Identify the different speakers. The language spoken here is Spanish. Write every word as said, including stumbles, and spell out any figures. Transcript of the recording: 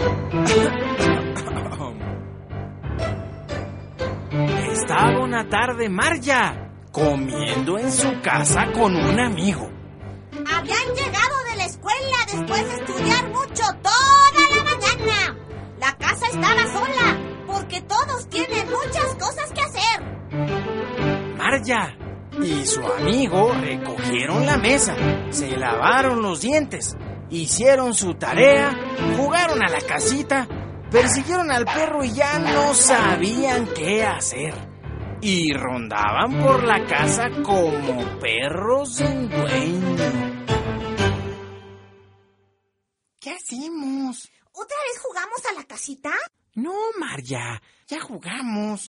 Speaker 1: Estaba una tarde Marya comiendo en su casa con un amigo.
Speaker 2: Habían llegado de la escuela después de estudiar mucho toda la mañana. La casa estaba sola porque todos tienen muchas cosas que hacer.
Speaker 1: Marya y su amigo recogieron la mesa, se lavaron los dientes, hicieron su tarea, jugaron a la casita, persiguieron al perro y ya no sabían qué hacer. Y rondaban por la casa como perros sin dueño. ¿Qué hacemos?
Speaker 2: ¿Otra vez jugamos a la casita?
Speaker 1: No, Marya, ya jugamos.